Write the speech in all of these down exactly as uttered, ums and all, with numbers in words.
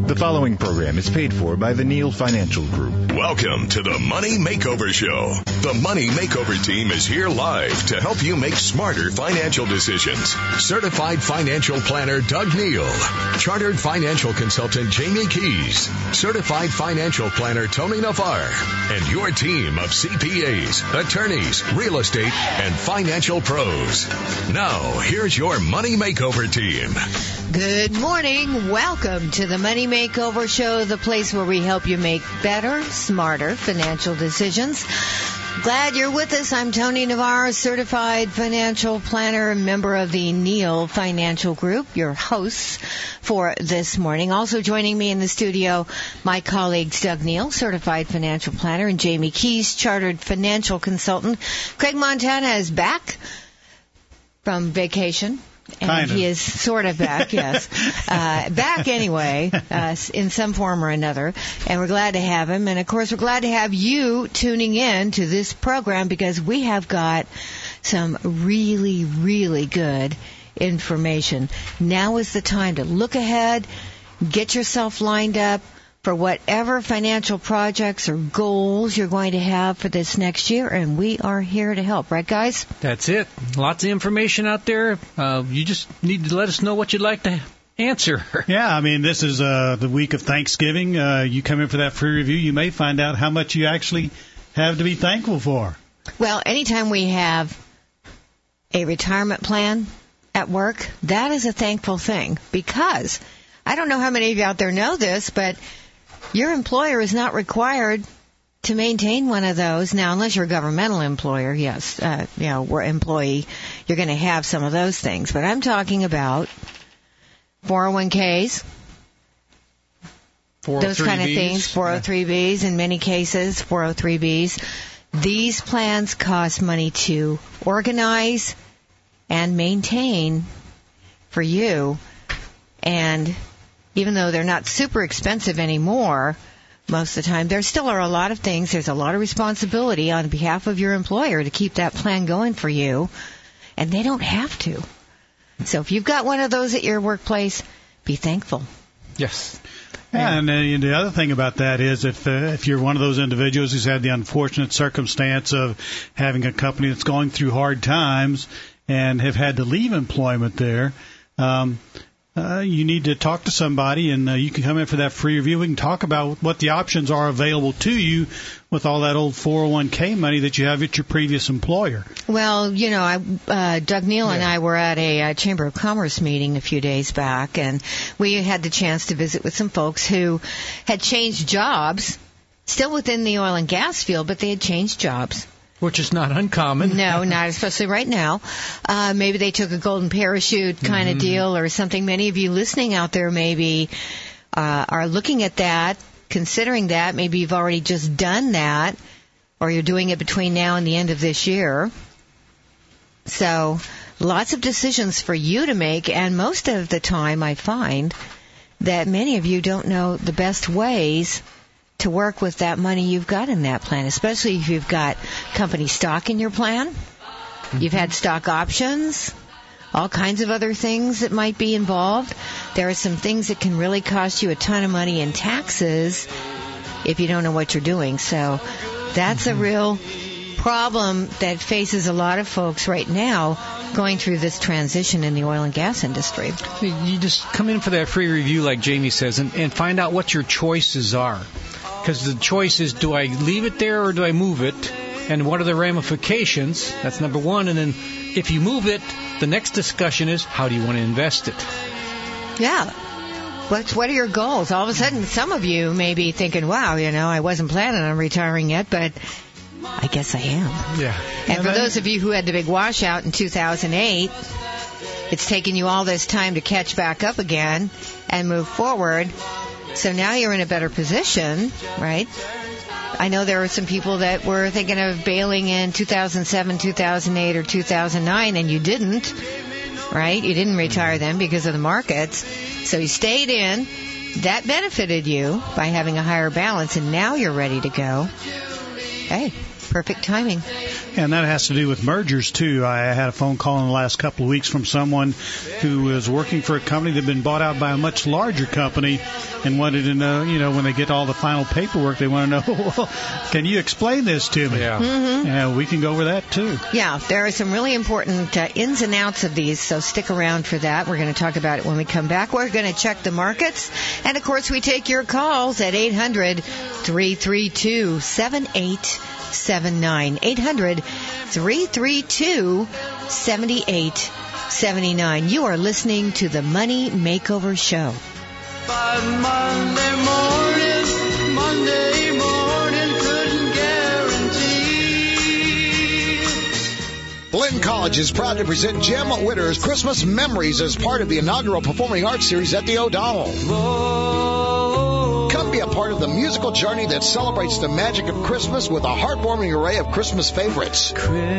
The following program is paid for by the Neal Financial Group. Welcome to the Money Makeover Show. The Money Makeover team is here live to help you make smarter financial decisions. Certified financial planner Doug Neal, Chartered financial consultant Jamie Keys, Certified financial planner Tony Navarre, and your team of C P As, attorneys, real estate, and financial pros. Now, here's your Money Makeover team. Good morning. Welcome to the Money Makeover Show, the place where we help you make better, smarter financial decisions. Glad you're with us. I'm Tony Navarre, certified financial planner and member of the Neal Financial Group, your hosts for this morning. Also joining me in the studio, my colleagues Doug Neal, certified financial planner, and Jamie Keys, chartered financial consultant. Craig Montana is back from vacation. And kind of. He is sort of back, yes. Uh, back anyway, uh, in some form or another. And we're glad to have him. And, of course, we're glad to have you tuning in to this program because we have got some really, really good information. Now is the time to look ahead, get yourself lined up for whatever financial projects or goals you're going to have for this next year, and we are here to help. Right, guys? That's it. Lots of information out there. Uh, you just need to let us know what you'd like to answer. Yeah, I mean, this is uh, the week of Thanksgiving. Uh, you come in for that free review, you may find out how much you actually have to be thankful for. Well, anytime we have a retirement plan at work, that is a thankful thing because I don't know how many of you out there know this, but your employer is not required to maintain one of those. Now, unless you're a governmental employer, yes, uh, you know, we're employee, you're going to have some of those things. But I'm talking about four oh one k's, those kind of things, four oh three b's in many cases, four oh three b's. These plans cost money to organize and maintain for you, and even though they're not super expensive anymore most of the time, there still are a lot of things. There's a lot of responsibility on behalf of your employer to keep that plan going for you, and they don't have to. So if you've got one of those at your workplace, be thankful. Yes. Yeah, and uh, the other thing about that is if uh, if you're one of those individuals who's had the unfortunate circumstance of having a company that's going through hard times and have had to leave employment there, um, Uh, you need to talk to somebody, and uh, you can come in for that free review. We can talk about what the options are available to you with all that old four oh one k money that you have at your previous employer. Well, you know, I, uh, Doug Neal yeah. and I were at a uh, Chamber of Commerce meeting a few days back, and we had the chance to visit with some folks who had changed jobs, still within the oil and gas field, but they had changed jobs. Which is not uncommon. No, not especially right now. Uh, maybe they took a golden parachute kind mm-hmm. of deal or something. Many of you listening out there maybe uh, are looking at that, considering that. Maybe you've already just done that, or you're doing it between now and the end of this year. So lots of decisions for you to make, and most of the time I find that many of you don't know the best ways to work with that money you've got in that plan, especially if you've got company stock in your plan. Mm-hmm. You've had stock options, all kinds of other things that might be involved. There are some things that can really cost you a ton of money in taxes if you don't know what you're doing. So that's mm-hmm. a real problem that faces a lot of folks right now going through this transition in the oil and gas industry. You just come in for that free review, like Jamie says, and, and find out what your choices are. Because the choice is, do I leave it there or do I move it? And what are the ramifications? That's number one. And then if you move it, the next discussion is, how do you want to invest it? Yeah. What's, what are your goals? All of a sudden, some of you may be thinking, wow, you know, I wasn't planning on retiring yet, but I guess I am. Yeah. And for those of you who had the big washout in two thousand eight, it's taken you all this time to catch back up again and move forward. So now you're in a better position, right? I know there were some people that were thinking of bailing in two thousand seven, two thousand eight, or two thousand nine, and you didn't, right? You didn't retire then because of the markets. So you stayed in. That benefited you by having a higher balance, and now you're ready to go. Hey, perfect timing. And that has to do with mergers, too. I had a phone call in the last couple of weeks from someone who was working for a company that had been bought out by a much larger company and wanted to know, you know, when they get all the final paperwork, they want to know, well, can you explain this to me? Yeah. Mm-hmm. And we can go over that, too. Yeah, there are some really important uh, ins and outs of these, so stick around for that. We're going to talk about it when we come back. We're going to check the markets. And, of course, we take your calls at eight hundred, three three two, seven eight seven nine. eight hundred, three three two, seven eight seven nine. You are listening to the Money Makeover Show. By Monday morning, Monday morning, couldn't guarantee. Blinn College is proud to present Jim Witter's Christmas Memories as part of the inaugural Performing Arts Series at the O'Donnell. Come be a part of the musical journey that celebrates the magic of Christmas with a heartwarming array of Christmas favorites.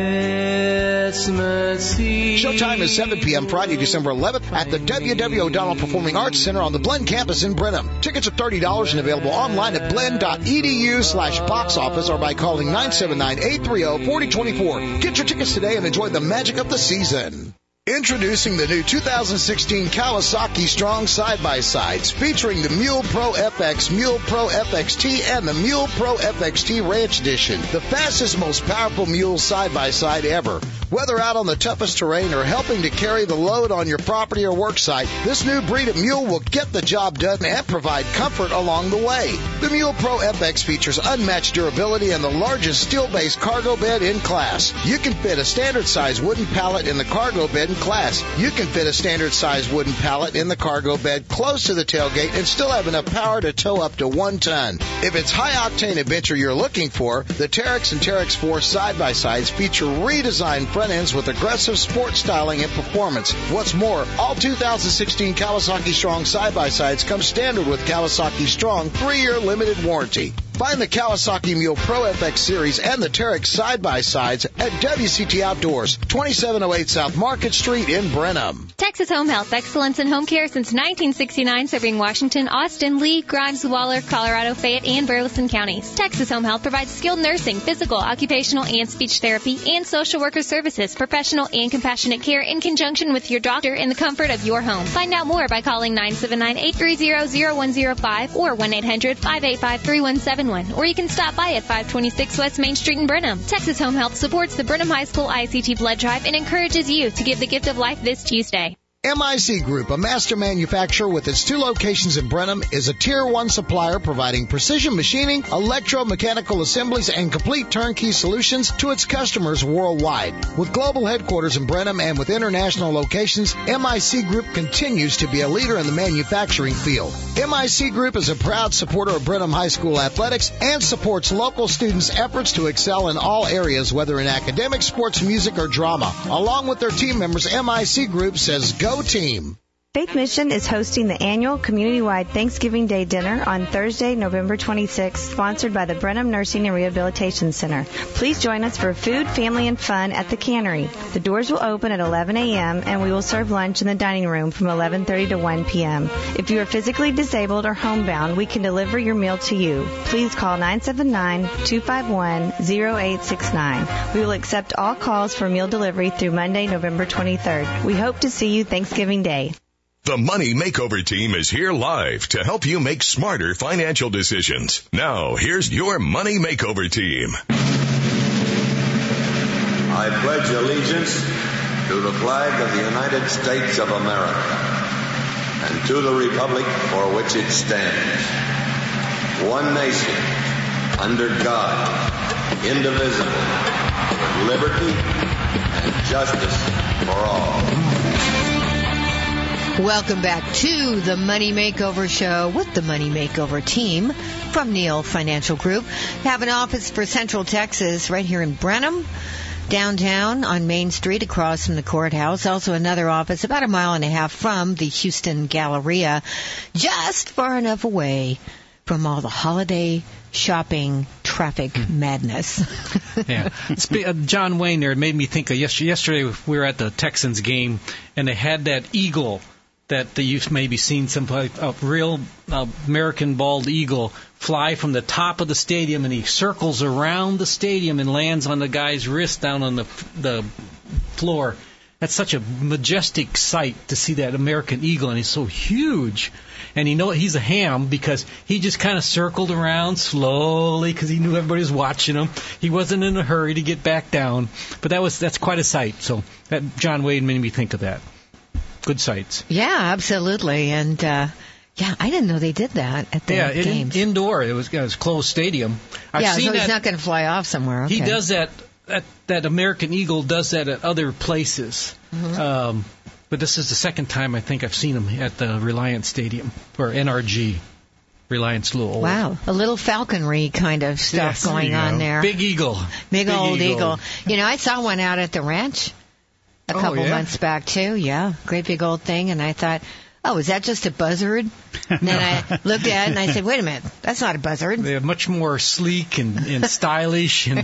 Christmas Eve. Showtime is seven p.m. Friday, December eleventh at the W W O'Donnell Performing Arts Center on the Blinn campus in Brenham. Tickets are thirty dollars and available online at blinn.edu slash box office or by calling nine seven nine, eight three zero, four zero two four. Get your tickets today and enjoy the magic of the season. Introducing the new two thousand sixteen Kawasaki Strong Side-by-Sides featuring the Mule Pro F X, Mule Pro F X T, and the Mule Pro F X T Ranch Edition. The fastest, most powerful mule side-by-side ever. Whether out on the toughest terrain or helping to carry the load on your property or work site, this new breed of mule will get the job done and provide comfort along the way. The Mule Pro F X features unmatched durability and the largest steel-based cargo bed in class. You can fit a standard-size wooden pallet in the cargo bed in class. You can fit a standard-size wooden pallet in the cargo bed close to the tailgate and still have enough power to tow up to one ton. If it's high-octane adventure you're looking for, the Terex and Terex Force side-by-sides feature redesigned front ends with aggressive sport styling and performance. What's more, all two thousand sixteen Kawasaki Strong side-by-sides come standard with Kawasaki Strong three-year limited warranty. Find the Kawasaki Mule Pro F X Series and the Terex side-by-sides at W C T Outdoors, twenty-seven oh eight South Market Street in Brenham. Texas Home Health, excellence in home care since nineteen sixty-nine, serving Washington, Austin, Lee, Grimes, Waller, Colorado, Fayette, and Burleson counties. Texas Home Health provides skilled nursing, physical, occupational, and speech therapy, and social worker services, professional and compassionate care in conjunction with your doctor in the comfort of your home. Find out more by calling nine seven nine, eight three zero, zero one zero five or one eight hundred, five eight five, three one seven one, or you can stop by at five twenty-six West Main Street in Brenham. Texas Home Health supports the Brenham High School I C T blood drive and encourages you to give the gift of life this Tuesday. M I C Group, a master manufacturer with its two locations in Brenham, is a Tier one supplier providing precision machining, electromechanical assemblies, and complete turnkey solutions to its customers worldwide. With global headquarters in Brenham and with international locations, M I C Group continues to be a leader in the manufacturing field. M I C Group is a proud supporter of Brenham High School athletics and supports local students' efforts to excel in all areas, whether in academics, sports, music, or drama. Along with their team members, M I C Group says, go team. Faith Mission is hosting the annual community-wide Thanksgiving Day dinner on Thursday, November twenty-sixth, sponsored by the Brenham Nursing and Rehabilitation Center. Please join us for food, family, and fun at the Cannery. The doors will open at eleven a.m., and we will serve lunch in the dining room from eleven thirty to one p.m. If you are physically disabled or homebound, we can deliver your meal to you. Please call nine seven nine, two five one, zero eight six nine. We will accept all calls for meal delivery through Monday, November twenty-third. We hope to see you Thanksgiving Day. The Money Makeover Team is here live to help you make smarter financial decisions. Now, here's your Money Makeover Team. I pledge allegiance to the flag of the United States of America and to the republic for which it stands, one nation, under God, indivisible, with liberty and justice for all. Welcome back to the Money Makeover Show with the Money Makeover Team from Neal Financial Group. We have an office for Central Texas right here in Brenham, downtown on Main Street across from the courthouse. Also another office about a mile and a half from the Houston Galleria, just far enough away from all the holiday shopping traffic madness. Yeah. Uh, John Wayne there made me think of yesterday, yesterday we were at the Texans game and they had that eagle that you've maybe seen some a real uh, American bald eagle fly from the top of the stadium, and he circles around the stadium and lands on the guy's wrist down on the the floor. That's such a majestic sight to see that American eagle, and he's so huge. And you know what? He's a ham because he just kind of circled around slowly because he knew everybody was watching him. He wasn't in a hurry to get back down. But that was that's quite a sight. So that John Wade made me think of that. Good sights. Yeah, absolutely. And, uh, yeah, I didn't know they did that at the yeah, it, games. indoor. It was, it was a closed stadium. I've yeah, seen so he's that. not going to fly off somewhere. Okay. He does that, that. That American eagle does that at other places. Mm-hmm. Um, but this is the second time I think I've seen him at the Reliance Stadium, or N R G. Reliance, a little old. Wow, a little falconry kind of stuff yes, going on there. Big eagle. Big, Big old eagle. eagle. You know, I saw one out at the ranch a Oh, couple yeah? months back, too. Yeah, great big old thing. And I thought, oh, is that just a buzzard? And then I looked at it and I said, wait a minute, that's not a buzzard. They're much more sleek and, and stylish. And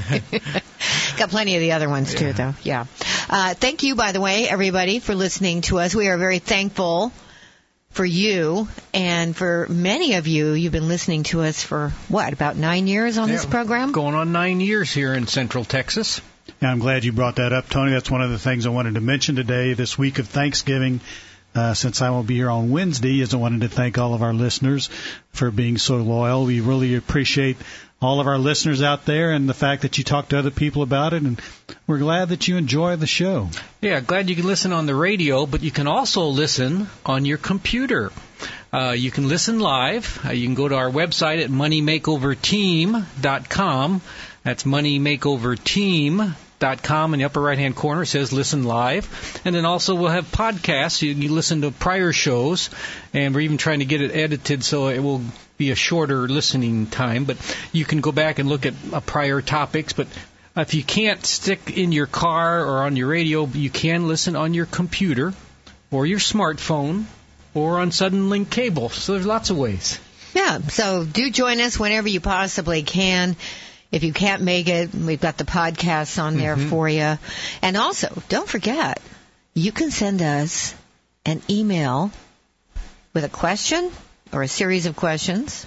Got plenty of the other ones, too, Yeah. though. Yeah. Uh, thank you, by the way, everybody, for listening to us. We are very thankful for you, and for many of you, you've been listening to us for, what, about nine years on this Yeah, program? Going on nine years here in Central Texas. And I'm glad you brought that up, Tony. That's one of the things I wanted to mention today, this week of Thanksgiving. Uh, since I won't be here on Wednesday, is I wanted to thank all of our listeners for being so loyal. We really appreciate all of our listeners out there and the fact that you talk to other people about it, and we're glad that you enjoy the show. Yeah, glad you can listen on the radio, but you can also listen on your computer. Uh, you can listen live. Uh, you can go to our website at money makeover team dot com. That's money makeover team dot com. In the upper right-hand corner, it says Listen Live. And then also we'll have podcasts. You can listen to prior shows, and we're even trying to get it edited so it will be a shorter listening time. But you can go back and look at uh, prior topics. But if you can't stick in your car or on your radio, you can listen on your computer or your smartphone or on Suddenlink cable. So there's lots of ways. Yeah, so do join us whenever you possibly can. If you can't make it, we've got the podcasts on there Mm-hmm. for you. And also, don't forget, you can send us an email with a question or a series of questions,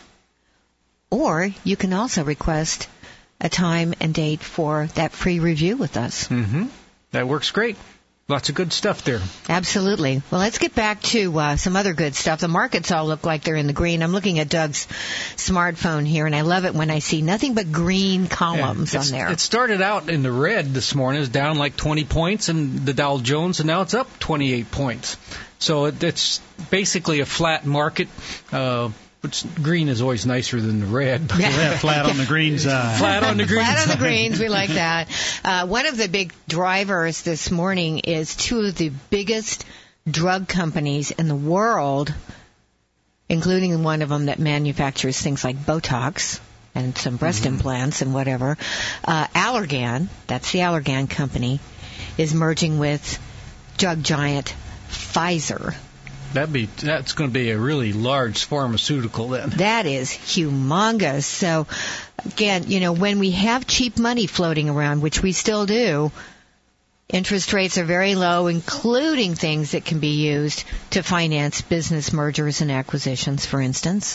or you can also request a time and date for that free review with us. Mm-hmm. That works great. Lots of good stuff there. Absolutely. Well, let's get back to uh, some other good stuff. The markets all look like they're in the green. I'm looking at Doug's smartphone here, and I love it when I see nothing but green columns Yeah, on it's- there. It started out in the red this morning. It's down like twenty points in the Dow Jones, and now it's up twenty-eight points. So it, it's basically a flat market. Uh, which green is always nicer than the red. But Yeah, flat on the green side. Flat on the green Flat on the side. greens, we like that. Uh, one of the big drivers this morning is two of the biggest drug companies in the world, including one of them that manufactures things like Botox and some breast Mm-hmm. implants and whatever. Uh, Allergan, that's the Allergan company, is merging with drug giant Pfizer. That'd be that's going to be a really large pharmaceutical then. That is humongous. So, again, you know, when we have cheap money floating around, which we still do, interest rates are very low, including things that can be used to finance business mergers and acquisitions, for instance.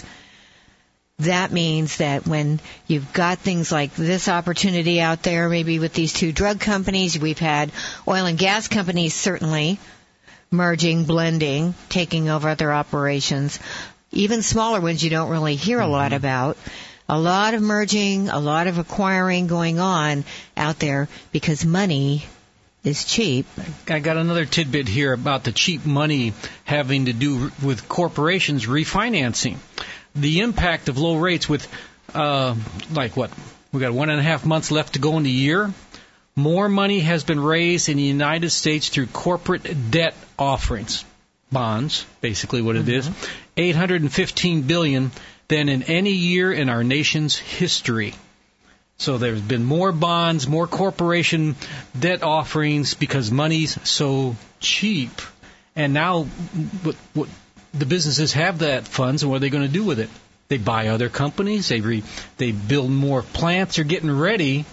That means that when you've got things like this opportunity out there, maybe with these two drug companies, we've had oil and gas companies certainly merging, blending, taking over other operations. Even smaller ones you don't really hear a lot about. A lot of merging, a lot of acquiring going on out there because money is cheap. I got another tidbit here about the cheap money having to do with corporations refinancing. The impact of low rates with, uh, like what, we got one and a half months left to go in the year. More money has been raised in the United States through corporate debt offerings, bonds, basically what it is, eight hundred fifteen billion dollars than in any year in our nation's history. So there's been more bonds, more corporation debt offerings because money's so cheap. And now what, what the businesses have that funds, and what are they going to do with it? They buy other companies, they re, they build more plants, they're getting ready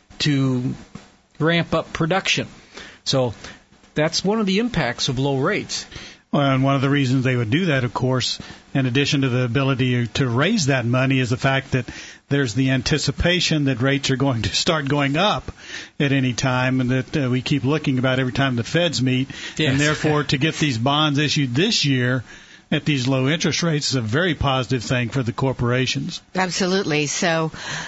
to ramp up production. So that's one of the impacts of low rates. And one of the reasons they would do that, of course, in addition to the ability to raise that money, is the fact that there's the anticipation that rates are going to start going up at any time, and that uh, we keep looking about every time the Feds meet. Yes. And therefore, to get these bonds issued this year at these low interest rates is a very positive thing for the corporations. Absolutely. So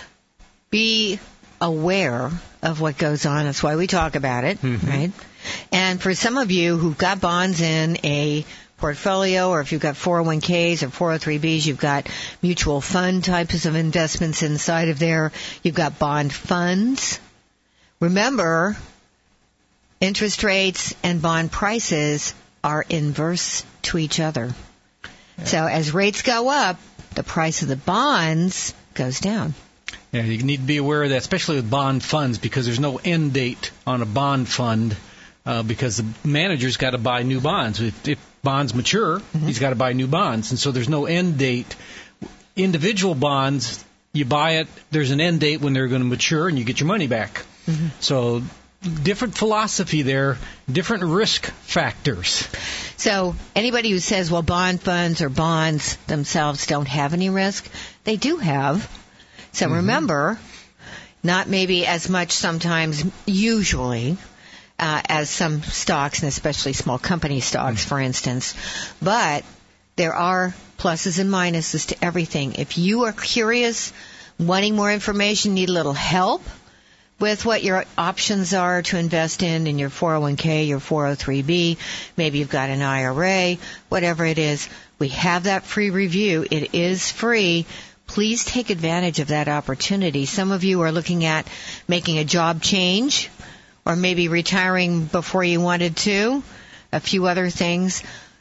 be aware of what goes on. That's why we talk about it, mm-hmm. right? And for some of you who've got bonds in a portfolio, or if you've got four oh one k's or four oh three b's, you've got mutual fund types of investments inside of there. You've got bond funds. Remember, interest rates and bond prices are inverse to each other. Yeah. So as rates go up, the price of the bonds goes down. Yeah, you need to be aware of that, especially with bond funds, because there's no end date on a bond fund. Uh, because the manager's got to buy new bonds. If, if bonds mature, mm-hmm. he's got to buy new bonds. And so there's no end date. Individual bonds, you buy it, there's an end date when they're going to mature, and you get your money back. Mm-hmm. So different philosophy there, different risk factors. So anybody who says, well, bond funds or bonds themselves don't have any risk, they do have. So mm-hmm. remember, not maybe as much sometimes, usually, Uh, as some stocks, and especially small company stocks, for instance. But there are pluses and minuses to everything. If you are curious, wanting more information, need a little help with what your options are to invest in, in your four oh one k, your four oh three b, maybe you've got an I R A, whatever it is, we have that free review. It is free. Please take advantage of that opportunity. Some of you are looking at making a job change, or maybe retiring before you wanted to, a few other things.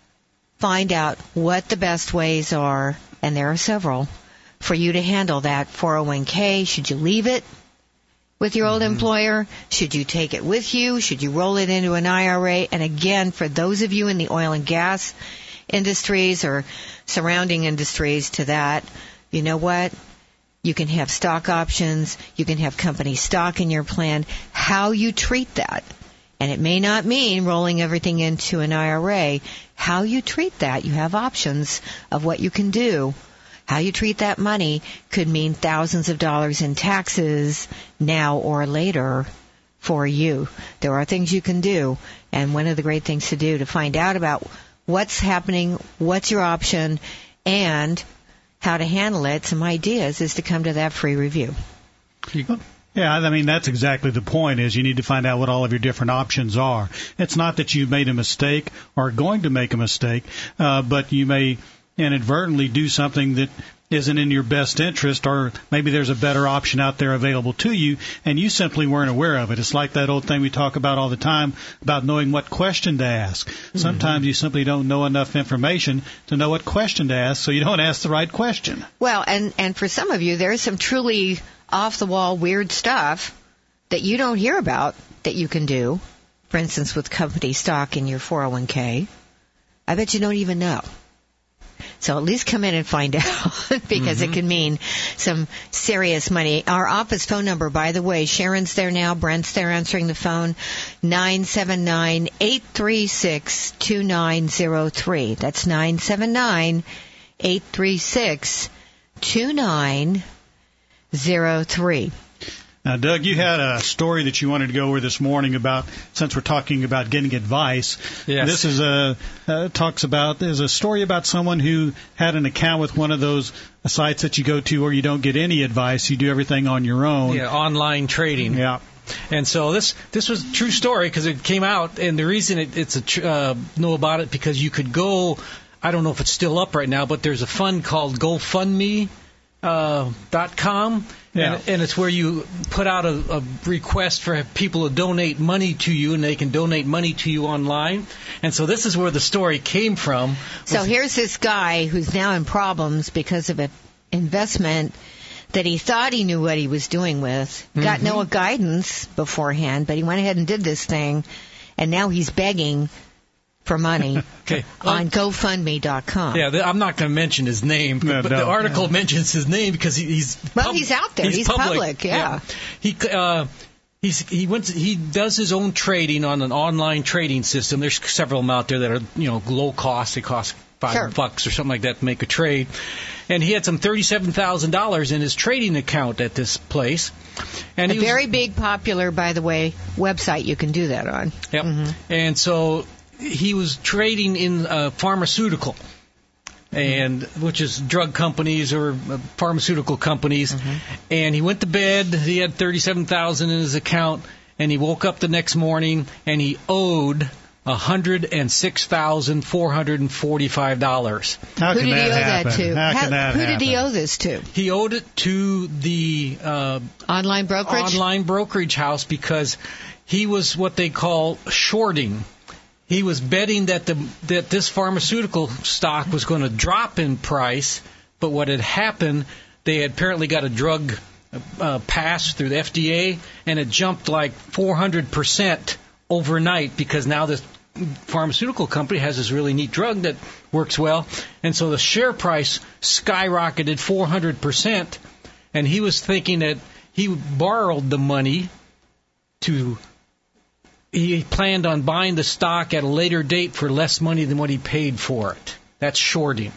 Find out what the best ways are, and there are several, for you to handle that four oh one k. Should you leave it with your old mm-hmm. employer? Should you take it with you? Should you roll it into an I R A? And again, for those of you in the oil and gas industries or surrounding industries to that, you know what? You can have stock options. You can have company stock in your plan. How you treat that, and it may not mean rolling everything into an I R A. How you treat that, you have options of what you can do. How you treat that money could mean thousands of dollars in taxes now or later for you. There are things you can do, and one of the great things to do to find out about what's happening, what's your option, and how to handle it, some ideas, is to come to that free review. Yeah, I mean, that's exactly the point, is you need to find out what all of your different options are. It's not that you've made a mistake or are going to make a mistake, uh, but you may inadvertently do something that isn't in your best interest, or maybe there's a better option out there available to you, and you simply weren't aware of it. It's like that old thing we talk about all the time about knowing what question to ask. Mm-hmm. Sometimes you simply don't know enough information to know what question to ask, so you don't ask the right question. Well, and, and for some of you, there's some truly off-the-wall weird stuff that you don't hear about that you can do. For instance, with company stock in your four oh one k. I bet you don't even know. So at least come in and find out, because mm-hmm. it can mean some serious money. Our office phone number, by the way, Sharon's there now, Brent's there answering the phone, nine seven nine, eight three six, two nine zero three. That's nine seven nine, eight three six, two nine zero three. Now, Doug, you had a story that you wanted to go over this morning about, since we're talking about getting advice. Yes. This is a uh, talks about there's a story about someone who had an account with one of those sites that you go to where you don't get any advice. You do everything on your own. Yeah, online trading. Yeah. And so this this was a true story because it came out, and the reason it, it's a tr- uh, know about it because you could go. I don't know if it's still up right now, but there's a fund called GoFundMe uh, dot com. Yeah. And, and it's where you put out a, a request for people to donate money to you, and they can donate money to you online. And so this is where the story came from. So here's this guy who's now in problems because of an investment that he thought he knew what he was doing with, got mm-hmm. no guidance beforehand, but he went ahead and did this thing, and now he's begging for money okay. on GoFundMe dot com. Yeah, I'm not going to mention his name, no, but no, the article no. mentions his name because he, he's well, pub- he's out there. He's, he's public. public. Yeah. yeah. He uh, He's, he went. To, he does his own trading on an online trading system. There's several of them out there that are, you know, low cost. They cost five Sure. bucks or something like that to make a trade. And he had some thirty-seven thousand dollars in his trading account at this place. And a he was, very big, popular, by the way, website you can do that on. Yep. Mm-hmm. And so he was trading in uh, pharmaceutical, and which is drug companies or uh, pharmaceutical companies. Mm-hmm. And he went to bed. He had thirty-seven thousand in his account, and he woke up the next morning and he owed one hundred six thousand four hundred forty-five dollars. How Who can did that he owe happen? that to? How How- can that who happen? did he owe this to? He owed it to the uh, Online brokerage? online brokerage house because he was what they call shorting. He was betting that the that this pharmaceutical stock was going to drop in price, but what had happened, they had apparently got a drug uh, pass through the F D A, and it jumped like four hundred percent overnight because now this pharmaceutical company has this really neat drug that works well, and so the share price skyrocketed four hundred percent, and he was thinking that he borrowed the money to, he planned on buying the stock at a later date for less money than what he paid for it. That's shorting.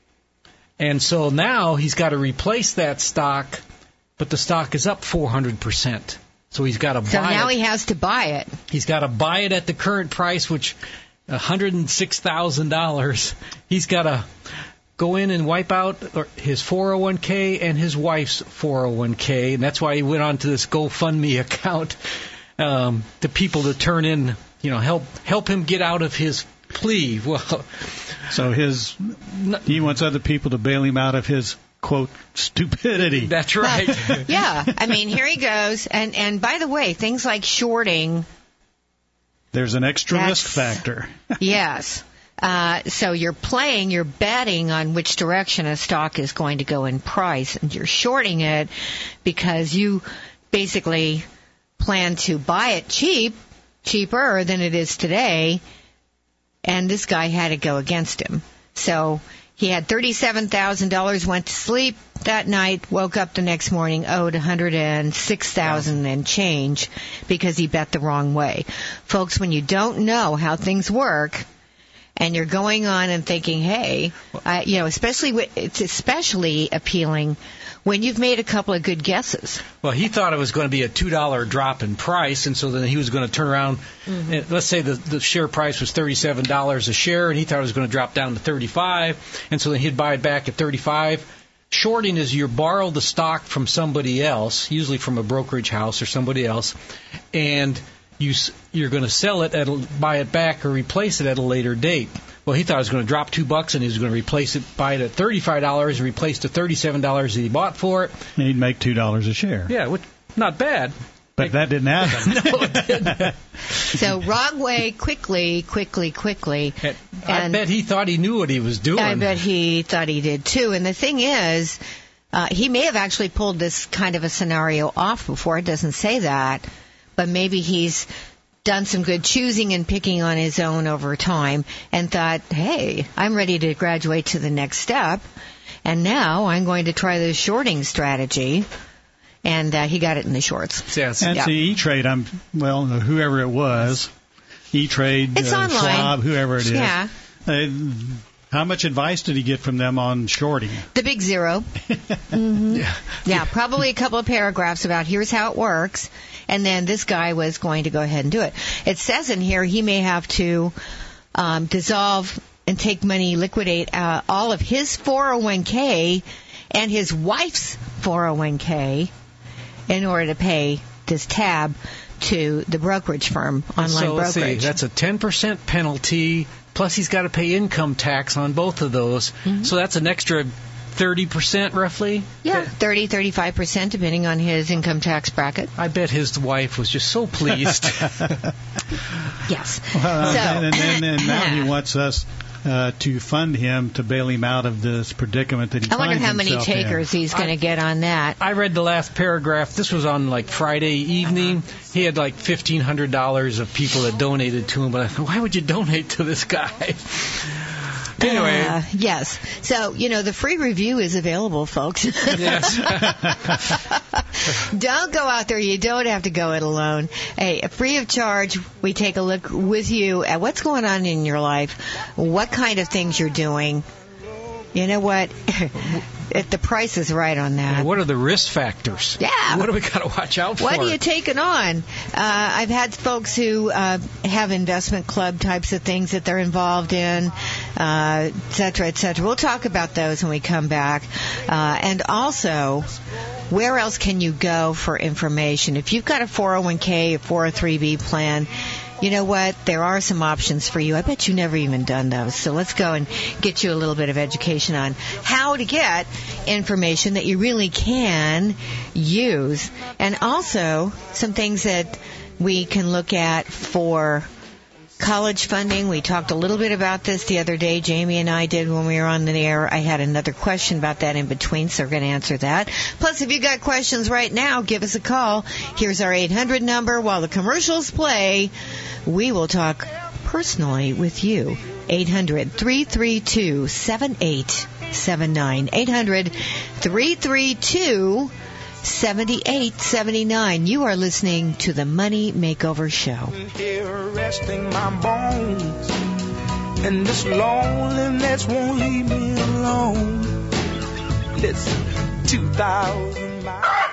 And so now he's got to replace that stock, but the stock is up four hundred percent. So he's got to buy it. So now he has to buy it. He's got to buy it at the current price, which one hundred six thousand dollars. He's got to go in and wipe out his four oh one k and his wife's four oh one k, and that's why he went on to this GoFundMe account um, to people to turn in, you know, help help him get out of his plea. Well, so his he wants other people to bail him out of his, quote, stupidity. That's right. Yeah, I mean, here he goes. And and by the way, things like shorting. There's an extra That's- risk factor. Yes. Uh, so you're playing, you're betting on which direction a stock is going to go in price, and you're shorting it because you basically plan to buy it cheap, cheaper than it is today, and this guy had to go against him. So he had thirty-seven thousand dollars, went to sleep that night, woke up the next morning, owed one hundred six thousand dollars and change because he bet the wrong way. Folks, when you don't know how things work, and you're going on and thinking, hey, uh, you know, especially w- it's especially appealing when you've made a couple of good guesses. Well, he thought it was going to be a two dollar drop in price, and so then he was going to turn around. Mm-hmm. And let's say the, the share price was thirty-seven dollars a share, and he thought it was going to drop down to thirty-five dollars, and so then he'd buy it back at thirty-five dollars. Shorting is you borrow the stock from somebody else, usually from a brokerage house or somebody else, and you, s- you're going to sell it, at a, buy it back, or replace it at a later date. Well, he thought it was going to drop two bucks, and he was going to replace it, buy it at thirty-five dollars, and replace the thirty-seven dollars that he bought for it. And he'd make two dollars a share. Yeah, which, not bad. But that didn't happen. No, it didn't. So wrong way, quickly, quickly, quickly. I And bet he thought he knew what he was doing. I bet he thought he did too. And the thing is, uh, he may have actually pulled this kind of a scenario off before. It doesn't say that, but maybe he's done some good choosing and picking on his own over time and thought, hey, I'm ready to graduate to the next step, and now I'm going to try the shorting strategy. And uh, he got it in the shorts. Yes. And Yeah. see, E-Trade, I'm, well, whoever it was, E-Trade, It's uh, online. Schwab, whoever it is. Yeah. Uh, how much advice did he get from them on shorting? The big zero. Mm-hmm. Yeah. yeah, probably a couple of paragraphs about here's how it works, and then this guy was going to go ahead and do it. It says in here he may have to um, dissolve and take money, liquidate uh, all of his four oh one k and his wife's four oh one k in order to pay this tab to the brokerage firm, online so let's see, brokerage. that's a ten percent penalty, plus he's got to pay income tax on both of those. Mm-hmm. So that's an extra thirty percent roughly? Yeah, thirty, thirty-five percent depending on his income tax bracket. I bet his wife was just so pleased. Yes. Well, So- and, and, and, and now he wants us uh, to fund him to bail him out of this predicament that he I wonder finds how many himself in. takers he's going to get on that. I read the last paragraph. This was on like Friday evening. He had like fifteen hundred dollars of people that donated to him. But I thought, why would you donate to this guy? Anyway. Uh, yes. So, you know, the free review is available, folks. Yes. Don't go out there. You don't have to go it alone. Hey, free of charge, we take a look with you at what's going on in your life, what kind of things you're doing. You know what? If the price is right on that. What are the risk factors? Yeah. What do we got to watch out for? What are you taking on? Uh, I've had folks who uh, have investment club types of things that they're involved in, uh, et cetera, et cetera. We'll talk about those when we come back. Uh, and also, where else can you go for information? If you've got a four oh one k, a four oh three b plan, you know what? There are some options for you. I bet you've never even done those. So let's go and get you a little bit of education on how to get information that you really can use. And also some things that we can look at for college funding. We talked a little bit about this the other day. Jamie and I did when we were on the air. I had another question about that in between, so we're going to answer that. Plus, if you got questions right now, give us a call. Here's our eight hundred number. While the commercials play, we will talk personally with you. eight hundred, three three two, seven eight seven nine. eight hundred, three three two, seven eight seven nine. You are listening to the Money Makeover Show. Here resting my bones, and this loneliness won't leave me alone. Listen, two thousand miles.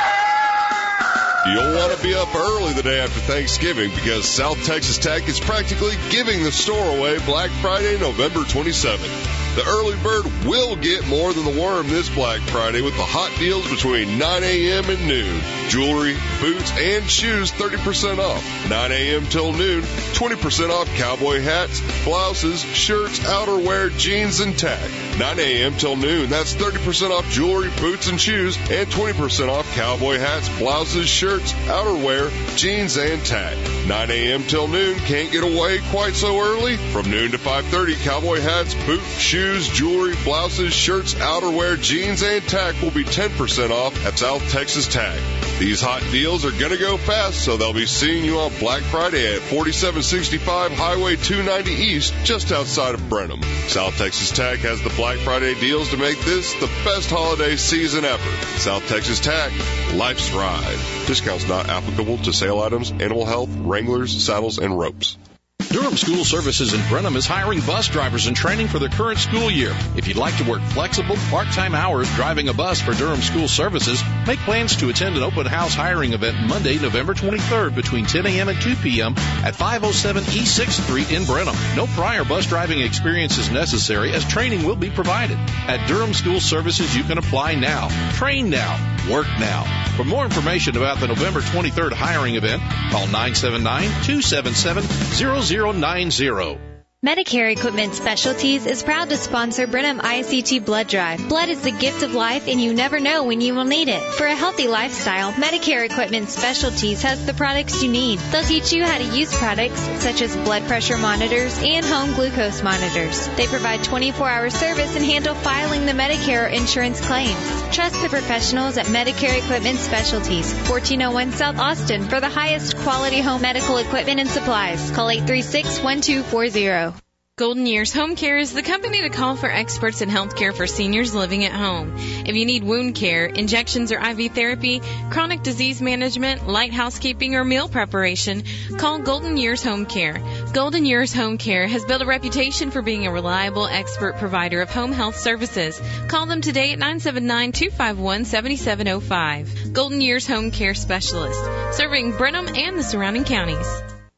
You'll want to be up early the day after Thanksgiving because South Texas Tech is practically giving the store away Black Friday, November twenty-seventh. The early bird will get more than the worm this Black Friday with the hot deals between nine a.m. and noon. Jewelry, boots, and shoes thirty percent off. nine a.m. till noon, twenty percent off cowboy hats, blouses, shirts, outerwear, jeans, and tack. nine a.m. till noon, that's thirty percent off jewelry, boots, and shoes, and twenty percent off cowboy hats, blouses, shirts, outerwear, jeans, and tack. nine a.m. till noon, can't get away quite so early? From noon to five thirty, cowboy hats, boots, shoes, jewelry, blouses, shirts, outerwear, jeans, and tack will be ten percent off at South Texas Tack. These hot deals are going to go fast, so they'll be seeing you on Black Friday at forty-seven sixty-five Highway two ninety East, just outside of Brenham. South Texas Tack has the Black Friday deals to make this the best holiday season ever. South Texas Tack, life's ride. Discounts not applicable to sale items, animal health, wranglers, saddles, and ropes. Durham School Services in Brenham is hiring bus drivers and training for the current school year. If you'd like to work flexible, part-time hours driving a bus for Durham School Services, make plans to attend an open house hiring event Monday, November twenty-third between ten a.m. and two p.m. at five oh seven East sixth Street in Brenham. No prior bus driving experience is necessary as training will be provided. At Durham School Services, you can apply now, train now, work now. For more information about the November twenty-third hiring event, call nine seven nine, two seven seven, zero zero nine zero. Medicare Equipment Specialties is proud to sponsor Brenham I C T Blood Drive. Blood is the gift of life, and you never know when you will need it. For a healthy lifestyle, Medicare Equipment Specialties has the products you need. They'll teach you how to use products such as blood pressure monitors and home glucose monitors. They provide twenty-four hour service and handle filing the Medicare insurance claims. Trust the professionals at Medicare Equipment Specialties, fourteen oh one South Austin, for the highest quality home medical equipment and supplies. Call eight three six, one two four zero. Golden Years Home Care is the company to call for experts in health care for seniors living at home. If you need wound care, injections or I V therapy, chronic disease management, light housekeeping, or meal preparation, call Golden Years Home Care. Golden Years Home Care has built a reputation for being a reliable expert provider of home health services. Call them today at nine seven nine, two five one, seven seven zero five. Golden Years Home Care Specialist, serving Brenham and the surrounding counties.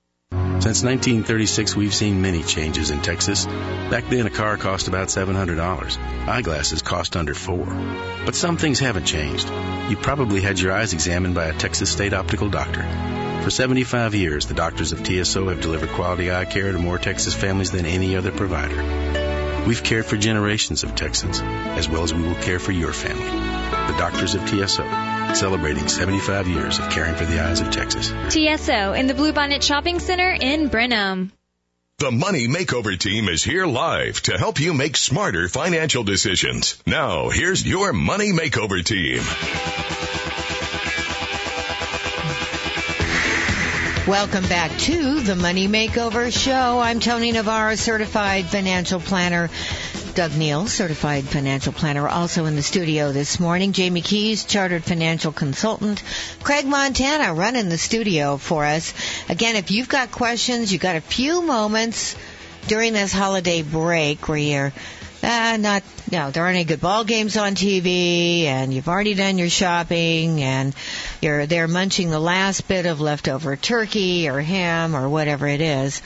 Since nineteen thirty-six, we've seen many changes in Texas. Back then, a car cost about seven hundred dollars. Eyeglasses cost under four. But some things haven't changed. You probably had your eyes examined by a Texas State optical doctor. For seventy-five years, the doctors of T S O have delivered quality eye care to more Texas families than any other provider. We've cared for generations of Texans, as well as we will care for your family. The doctors of T S O, celebrating seventy-five years of caring for the eyes of Texas. T S O in the Bluebonnet Shopping Center in Brenham. The Money Makeover Team is here live to help you make smarter financial decisions. Now, here's your Money Makeover Team. Welcome back to the Money Makeover Show. I'm Tony Navarro, certified financial planner. Doug Neal, certified financial planner, also in the studio this morning. Jamie Keys, chartered financial consultant. Craig Montana running the studio for us. Again, if you've got questions, you've got a few moments during this holiday break where you're Uh, not, no, there aren't any good ball games on T V, and you've already done your shopping, and you're there munching the last bit of leftover turkey or ham or whatever it is.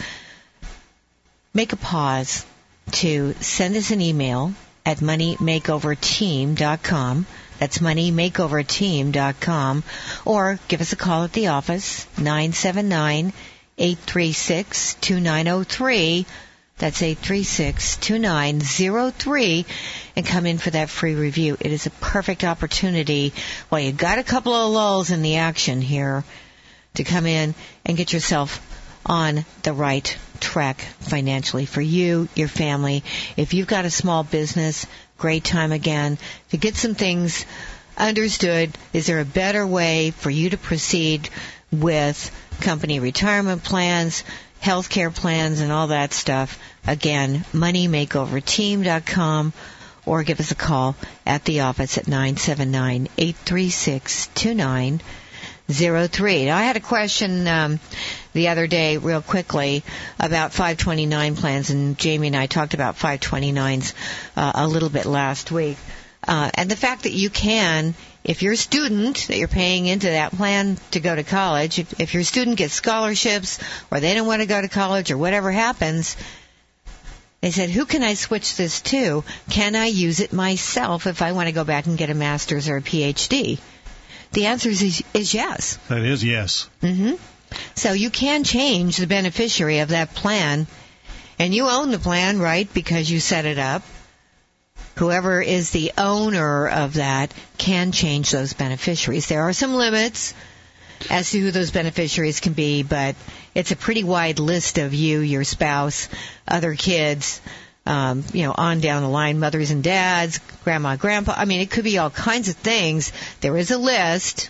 Make a pause to send us an email at money makeover team dot com. That's money makeover team dot com. Or give us a call at the office, nine seven nine, eight three six, two nine zero three. That's eight three six, two nine zero three, and come in for that free review. It is a perfect opportunity while you got a couple of lulls in the action here to come in and get yourself on the right track financially for you, your family. If you've got a small business, great time again to get some things understood. Is there a better way for you to proceed with company retirement plans, healthcare plans, and all that stuff? Again, money makeover team dot com, or give us a call at the office at nine seven nine, eight three six, two nine zero three. Now, I had a question um, the other day real quickly about five twenty-nine plans, and Jamie and I talked about five twenty-nines uh, a little bit last week. Uh, and the fact that you can, if you're a student, that you're paying into that plan to go to college, if, if your student gets scholarships or they don't want to go to college or whatever happens, they said, who can I switch this to? Can I use it myself if I want to go back and get a master's or a P H D? The answer is, is yes. That is yes. Mm-hmm. So you can change the beneficiary of that plan, and you own the plan, right, because you set it up. Whoever is the owner of that can change those beneficiaries. There are some limits as to who those beneficiaries can be, but it's a pretty wide list of you, your spouse, other kids, um, you know, on down the line, mothers and dads, grandma, grandpa. I mean, it could be all kinds of things. There is a list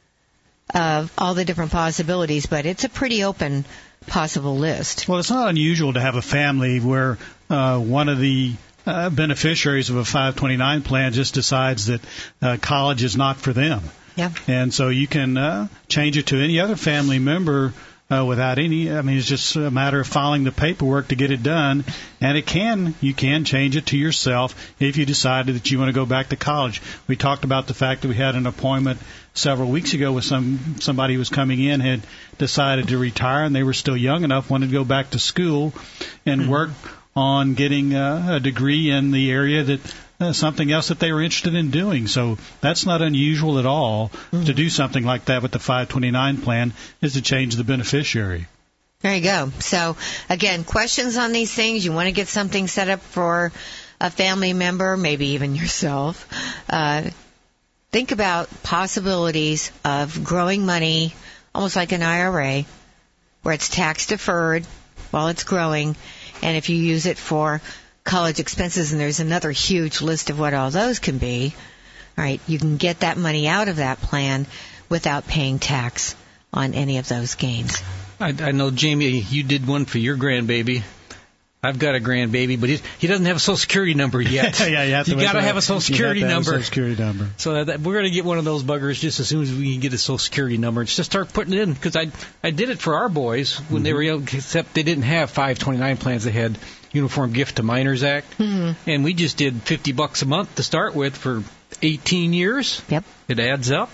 of all the different possibilities, but it's a pretty open possible list. Well, it's not unusual to have a family where uh, one of the Uh, beneficiaries of a five twenty-nine plan just decides that uh, college is not for them. Yeah. And so you can uh, change it to any other family member uh, without any, I mean, it's just a matter of filing the paperwork to get it done. And it can, you can change it to yourself if you decided that you want to go back to college. We talked about the fact that we had an appointment several weeks ago with some somebody who was coming in, had decided to retire, and they were still young enough, wanted to go back to school and work on getting uh, a degree in the area that uh, something else that they were interested in doing. So that's not unusual at all mm-hmm. to do something like that with the five twenty-nine plan, is to change the beneficiary. There you go. So, again, questions on these things. You want to get something set up for a family member, maybe even yourself. Uh, think about possibilities of growing money, almost like an I R A, where it's tax deferred while it's growing. And if you use it for college expenses, and there's another huge list of what all those can be, all right, you can get that money out of that plan without paying tax on any of those gains. I, I know, Jamie, you did one for your grandbaby. I've got a grandbaby, but he, he doesn't have a Social Security number yet. yeah, you have to you got to have a Social Security number. Social Security number. So that, that, we're going to get one of those buggers just as soon as we can get a Social Security number. Just start putting it in, because I I did it for our boys when mm-hmm. they were young, except they didn't have five twenty-nine plans. They had Uniform Gift to Minors Act, mm-hmm. and we just did fifty bucks a month to start with for eighteen years. Yep, it adds up.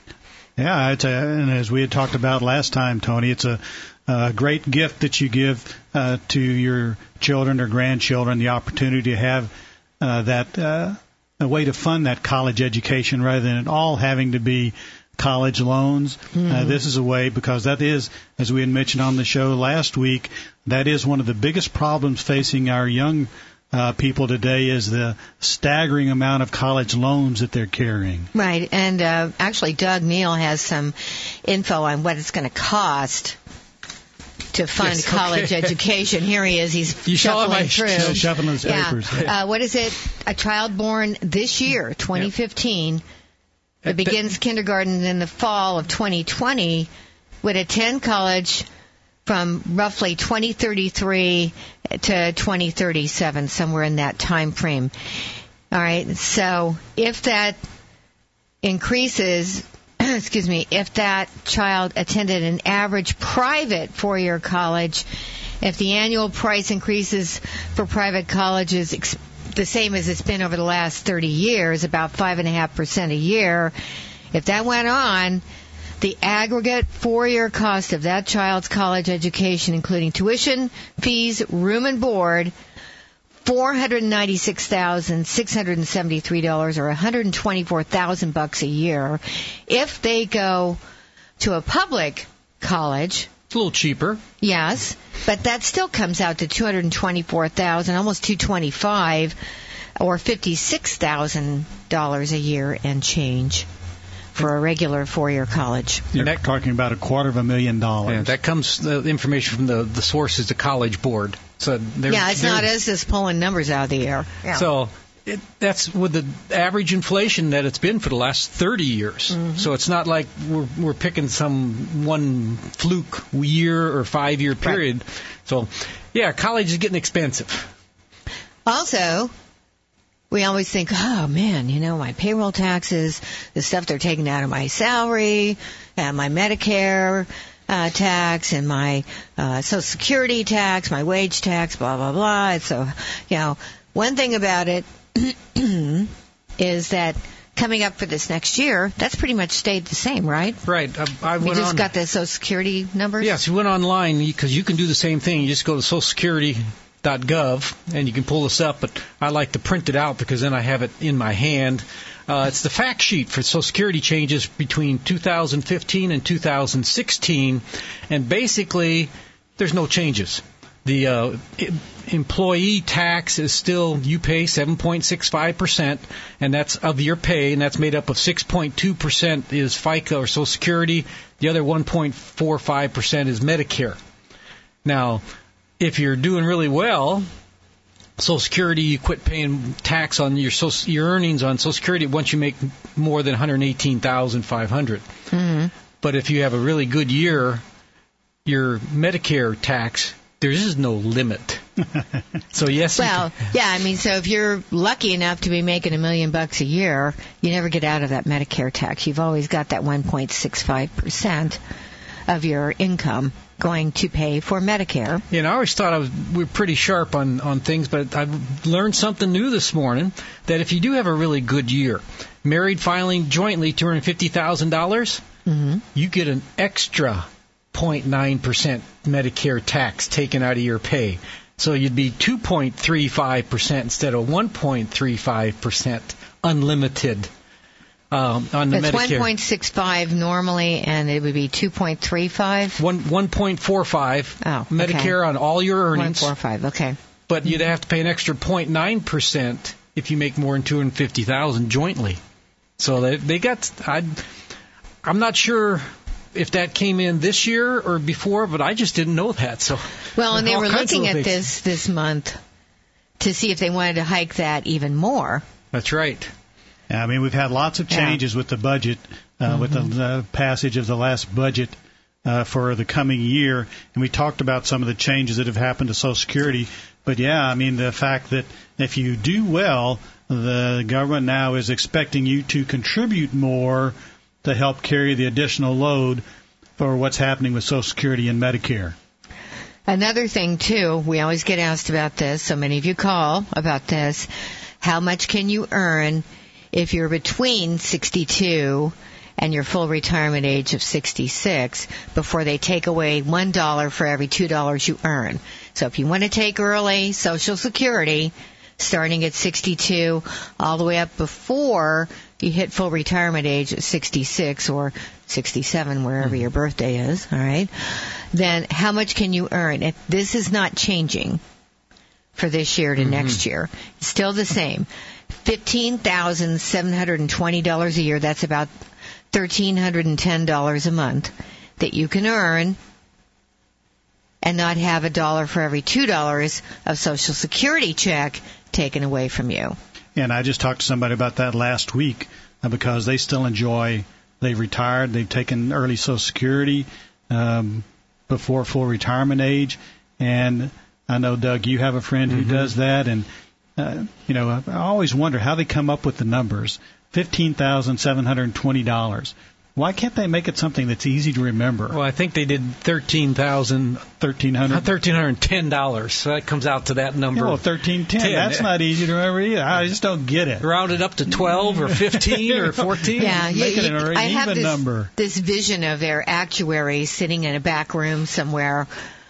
Yeah, it's a, and as we had talked about last time, Tony, it's a a great gift that you give uh, to your children or grandchildren, the opportunity to have uh, that uh, a way to fund that college education rather than it all having to be college loans. Mm-hmm. Uh, this is a way, because that is, as we had mentioned on the show last week, that is one of the biggest problems facing our young uh, people today, is the staggering amount of college loans that they're carrying. Right, and uh, actually Doug Neal has some info on what it's going to cost to fund yes, college okay. education. Here he is. He's you shuffling sh- through. Shuffling his yeah. papers. Uh, what is it? A child born this year, twenty fifteen, yep. that begins kindergarten in the fall of twenty twenty, would attend college from roughly twenty thirty-three to twenty thirty-seven, somewhere in that time frame. All right, so if that increases, excuse me, if that child attended an average private four-year college, if the annual price increases for private colleges ex- the same as it's been over the last thirty years, about five point five percent a year, if that went on, the aggregate four-year cost of that child's college education, including tuition, fees, room and board, four hundred ninety-six thousand six hundred seventy-three dollars, or one hundred twenty-four thousand bucks a year. If they go to a public college, it's a little cheaper. Yes, but that still comes out to two hundred twenty-four thousand, almost two hundred twenty-five, or fifty-six thousand dollars a year and change for a regular four-year college. You're that, talking about a quarter of a million dollars. Yeah, that comes the information from the the source is the College Board. So yeah, it's not us just pulling numbers out of the air. Yeah. So it, that's with the average inflation that it's been for the last thirty years. Mm-hmm. So it's not like we're we're picking some one fluke year or five-year period. Right. So yeah, college is getting expensive. Also, we always think, oh, man, you know, my payroll taxes, the stuff they're taking out of my salary, and my Medicare uh, tax, and my uh, Social Security tax, my wage tax, blah, blah, blah. And so, you know, one thing about it is that coming up for this next year, that's pretty much stayed the same, right? Right. I, I we went just on, got the Social Security numbers? Yes, you went online because you can do the same thing. You just go to Social Security dot gov and you can pull this up, but I like to print it out because then I have it in my hand. Uh, it's the fact sheet for Social Security changes between two thousand fifteen and two thousand sixteen, and basically there's no changes. The uh, employee tax is still, you pay seven point six five percent, and that's of your pay, and that's made up of six point two percent is FICA or Social Security. The other one point four five percent is Medicare. Now, if you're doing really well, Social Security, you quit paying tax on your social, your earnings on Social Security once you make more than one hundred eighteen thousand five hundred dollars. Mm-hmm. But if you have a really good year, your Medicare tax, there is no limit. So yes. Well, yeah, I mean, so if you're lucky enough to be making a million bucks a year, you never get out of that Medicare tax. You've always got that one point six five percent of your income going to pay for Medicare. You know, I always thought I was we were pretty sharp on, on things, but I've learned something new this morning, that if you do have a really good year, married filing jointly two hundred fifty thousand dollars, mm-hmm. you get an extra zero point nine percent Medicare tax taken out of your pay. So you'd be two point three five percent instead of one point three five percent unlimited. Um, on the It's Medicare. one point six five normally, and it would be two point three five? One, one point four five oh, Medicare okay. on all your earnings. one point four five, okay. But you'd have to pay an extra zero point nine percent if you make more than two hundred fifty thousand dollars jointly. So they, they got, I, I'm not sure if that came in this year or before, but I just didn't know that. So Well, and they were looking at things. this this month to see if they wanted to hike that even more. That's right. Yeah, I mean, we've had lots of changes yeah. with the budget, uh, mm-hmm. with the uh, passage of the last budget uh, for the coming year. And we talked about some of the changes that have happened to Social Security. But, yeah, I mean, the fact that if you do well, the government now is expecting you to contribute more to help carry the additional load for what's happening with Social Security and Medicare. Another thing, too, we always get asked about this, so many of you call about this. How much can you earn if you're between sixty-two and your full retirement age of sixty-six before they take away one dollar for every two dollars you earn? So if you want to take early Social Security, starting at sixty-two, all the way up before you hit full retirement age at sixty-six or sixty-seven, wherever mm-hmm. your birthday is, all right, then how much can you earn? If this is not changing for this year to mm-hmm. next year, it's still the same. fifteen thousand seven hundred twenty dollars a year, that's about one thousand three hundred ten dollars a month that you can earn and not have a dollar for every two dollars of Social Security check taken away from you. And I just talked to somebody about that last week uh, because they still enjoy, they've retired, they've taken early Social Security, um, before full retirement age. And I know, Doug, you have a friend who Mm-hmm. does that. And, uh, you know, I always wonder how they come up with the numbers. fifteen thousand seven hundred twenty dollars. Why can't they make it something that's easy to remember? Well, I think they did thirteen thousand thirteen hundred dollars. thirteen hundred ten dollars. So that comes out to that number. Yeah, well, thirteen ten. That's not easy to remember either. I just don't get it. Round it up to twelve or fifteen or fourteen. Yeah, Make you, it an, you, an I even have this, number. this vision of their actuaries sitting in a back room somewhere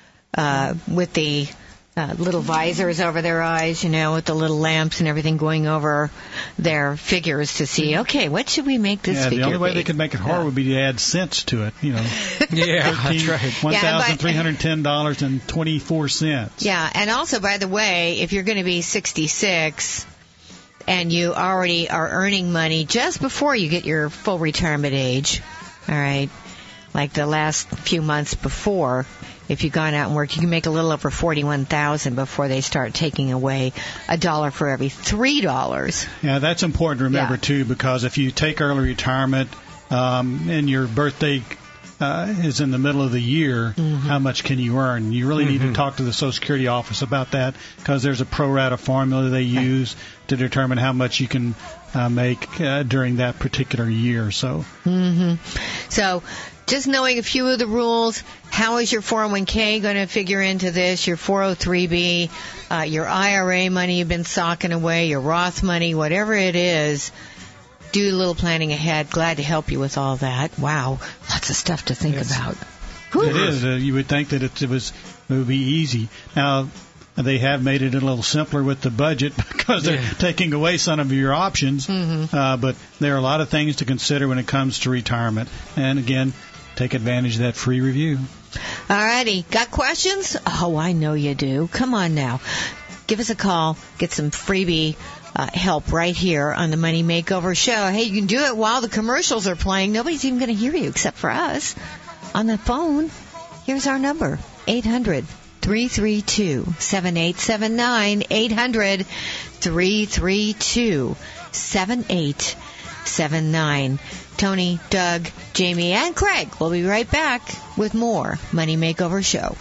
uh, with the uh, little visors over their eyes, you know, with the little lamps and everything going over their figures to see, okay, what should we make this yeah, figure the only way be? they could make it hard Yeah. would be to add cents to it, you know. Yeah, that's right. one thousand three hundred ten dollars and twenty-four cents. Yeah, and also, by the way, if you're going to be sixty-six and you already are earning money just before you get your full retirement age, all right, like the last few months before, if you've gone out and worked, you can make a little over forty-one thousand dollars before they start taking away a dollar for every three dollars. Yeah, that's important to remember, Yeah. too, because if you take early retirement um, and your birthday uh, is in the middle of the year, Mm-hmm. how much can you earn? You really need to talk to the Social Security office about that because there's a pro rata formula they use to determine how much you can uh, make uh, during that particular year. So, Mm-hmm. So just knowing a few of the rules, how is your four oh one k going to figure into this, your four oh three b, uh, your I R A money you've been socking away, your Roth money, whatever it is, do a little planning ahead. Glad to help you with all that. Wow, lots of stuff to think Yes. about. it is. Uh, you would think that it, it was it would be easy. Now, they have made it a little simpler with the budget because they're Yeah. taking away some of your options. Mm-hmm. Uh, but there are a lot of things to consider when it comes to retirement. And again, take advantage of that free review. Alrighty, got questions? Oh, I know you do. Come on now. Give us a call. Get some freebie uh, help right here on the Money Makeover Show. Hey, you can do it while the commercials are playing. Nobody's even going to hear you except for us on the phone. Here's our number, eight hundred, three three two, seven eight seven nine, eight hundred, three three two, seven eight seven nine. Tony, Doug, Jamie, and Craig will be right back with more Money Makeover Show.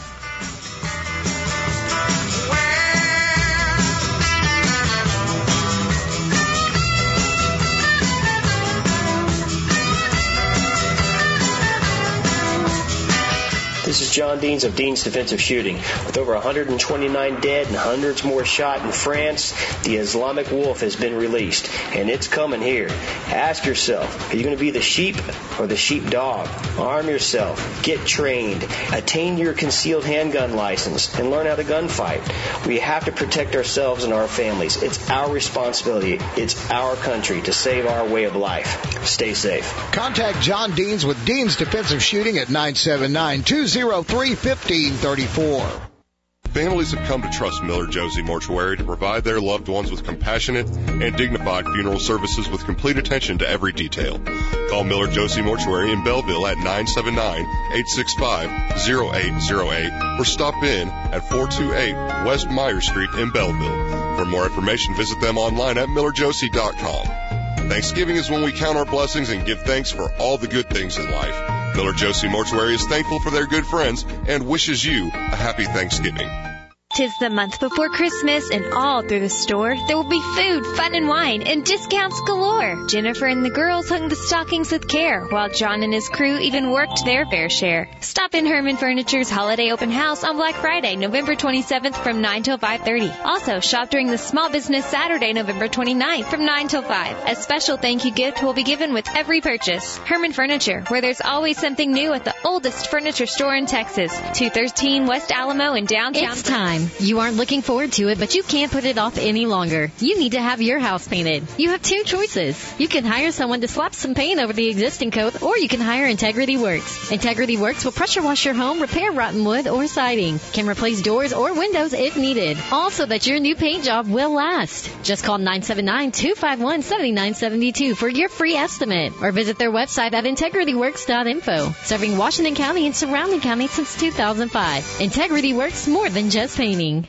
This is John Deans of Deans Defensive Shooting. With over one hundred twenty-nine dead and hundreds more shot in France, the Islamic wolf has been released, and it's coming here. Ask yourself, are you going to be the sheep or the sheepdog? Arm yourself, get trained, attain your concealed handgun license, and learn how to gunfight. We have to protect ourselves and our families. It's our responsibility. It's our country to save our way of life. Stay safe. Contact John Deans with Deans Defensive Shooting at nine seven nine, two oh three, one five three four. Families have come to trust Miller Josie Mortuary to provide their loved ones with compassionate and dignified funeral services with complete attention to every detail. Call Miller Josie Mortuary in Belleville at nine seven nine, eight six five, oh eight oh eight or stop in at four two eight West Meyer Street in Belleville. For more information, visit them online at miller josie dot com. Thanksgiving is when we count our blessings and give thanks for all the good things in life. Miller Josie Mortuary is thankful for their good friends and wishes you a happy Thanksgiving. Tis the month before Christmas, and all through the store there will be food, fun, and wine, and discounts galore. Jennifer and the girls hung the stockings with care, while John and his crew even worked their fair share. Stop in Herman Furniture's Holiday Open House on Black Friday, November twenty-seventh from nine till five thirty. Also, shop during the Small Business Saturday, November twenty-ninth from nine till five. A special thank you gift will be given with every purchase. Herman Furniture, where there's always something new at the oldest furniture store in Texas, two thirteen West Alamo in downtown. It's time. You aren't looking forward to it, but you can't put it off any longer. You need to have your house painted. You have two choices. You can hire someone to slap some paint over the existing coat, or you can hire Integrity Works. Integrity Works will pressure wash your home, repair rotten wood or siding, can replace doors or windows if needed, all so that your new paint job will last. Just call nine seven nine, two five one, seven nine seven two for your free estimate, or visit their website at integrity works dot info. Serving Washington County and surrounding counties since two thousand five. Integrity Works, more than just painting.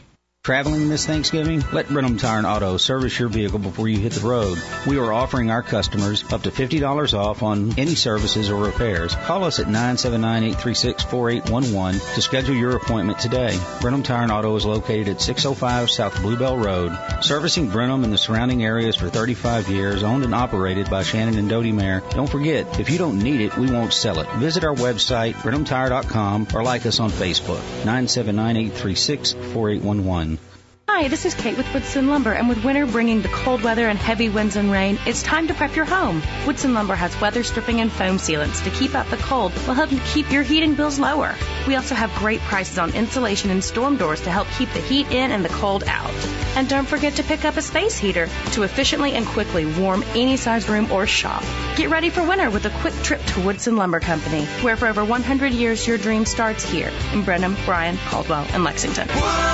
Traveling this Thanksgiving? Let Brenham Tire and Auto service your vehicle before you hit the road. We are offering our customers up to fifty dollars off on any services or repairs. Call us at nine seven nine, eight three six, four eight one one to schedule your appointment today. Brenham Tire and Auto is located at six oh five South Bluebell Road, servicing Brenham and the surrounding areas for thirty-five years, owned and operated by Shannon and Dodie Mayer. Don't forget, if you don't need it, we won't sell it. Visit our website, brenham tire dot com, or like us on Facebook, nine seven nine, eight three six, four eight one one. Hi, this is Kate with Woodson Lumber, and with winter bringing the cold weather and heavy winds and rain, it's time to prep your home. Woodson Lumber has weather stripping and foam sealants to keep out the cold while helping keep your heating bills lower. We also have great prices on insulation and storm doors to help keep the heat in and the cold out. And don't forget to pick up a space heater to efficiently and quickly warm any size room or shop. Get ready for winter with a quick trip to Woodson Lumber Company, where for over one hundred years your dream starts here in Brenham, Bryan, Caldwell, and Lexington.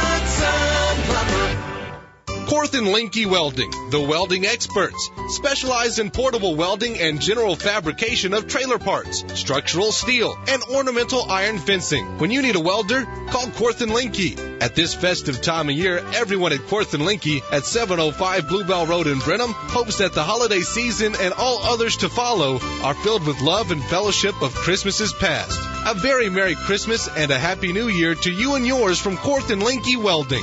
Korth and Linke Welding, the welding experts, specialize in portable welding and general fabrication of trailer parts, structural steel, and ornamental iron fencing. When you need a welder, call Korth and Linke. At this festive time of year, everyone at Korth and Linke at seven oh five Bluebell Road in Brenham hopes that the holiday season and all others to follow are filled with love and fellowship of Christmases past. A very Merry Christmas and a Happy New Year to you and yours from Korth and Linke Welding.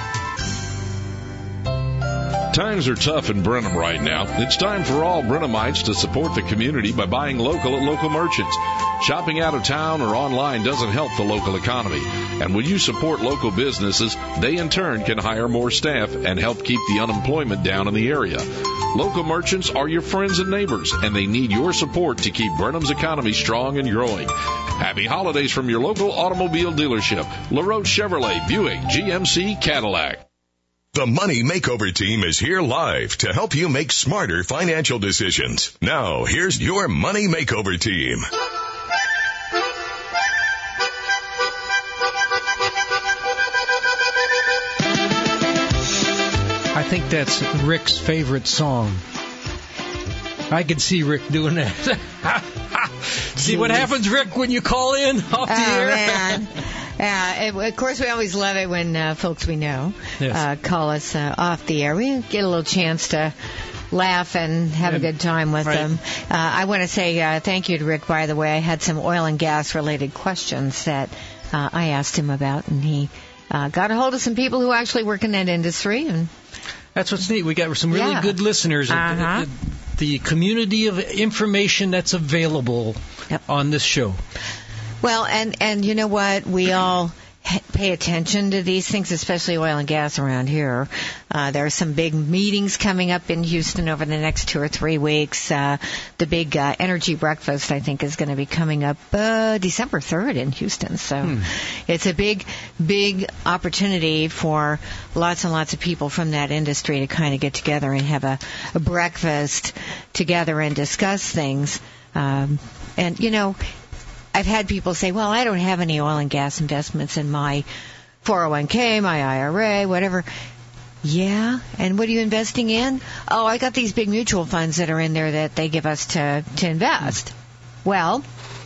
Times are tough in Brenham right now. It's time for all Brenhamites to support the community by buying local at local merchants. Shopping out of town or online doesn't help the local economy. And when you support local businesses, they in turn can hire more staff and help keep the unemployment down in the area. Local merchants are your friends and neighbors, and they need your support to keep Brenham's economy strong and growing. Happy holidays from your local automobile dealership, LaRoche Chevrolet, Buick, G M C, Cadillac. The Money Makeover Team is here live to help you make smarter financial decisions. Now, here's your Money Makeover Team. I think that's Rick's favorite song. I can see Rick doing that. See what happens, Rick, when you call in off the oh, air? Man. Yeah, uh, of course, we always love it when uh, folks we know yes. uh, call us uh, off the air. We get a little chance to laugh and have yeah. a good time with right. them. Uh, I want to say uh, thank you to Rick, by the way. I had some oil and gas related questions that uh, I asked him about, and he uh, got a hold of some people who actually work in that industry. And that's what's neat. We got some really yeah. good listeners. Uh-huh. The, the community of information that's available yep. on this show. Well, and, and you know what? We all pay attention to these things, especially oil and gas around here. Uh, there are some big meetings coming up in Houston over the next two or three weeks. Uh, the big uh, energy breakfast, I think, is going to be coming up uh, December third in Houston. So hmm. it's a big, big opportunity for lots and lots of people from that industry to kind of get together and have a, a breakfast together and discuss things. Um, and, you know, I've had people say, well, I don't have any oil and gas investments in my four oh one k, my I R A, whatever. Yeah, and what are you investing in? Oh, I got these big mutual funds that are in there that they give us to, to invest. Well,